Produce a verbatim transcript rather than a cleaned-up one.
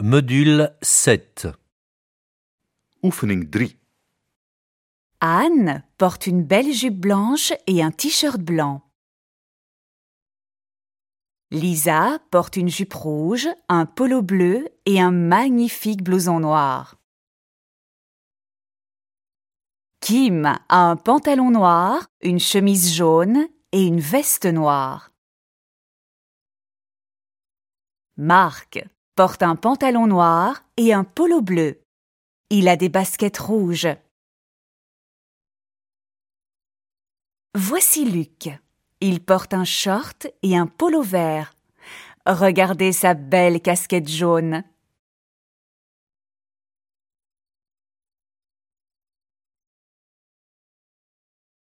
Module sept. Oefening drie. Anne porte une belle jupe blanche et un t-shirt blanc. Lisa porte une jupe rouge, un polo bleu et un magnifique blouson noir. Kim a un pantalon noir, une chemise jaune et une veste noire. Marc porte un pantalon noir et un polo bleu. Il a des baskets rouges. Voici Luc. Il porte un short et un polo vert. Regardez sa belle casquette jaune.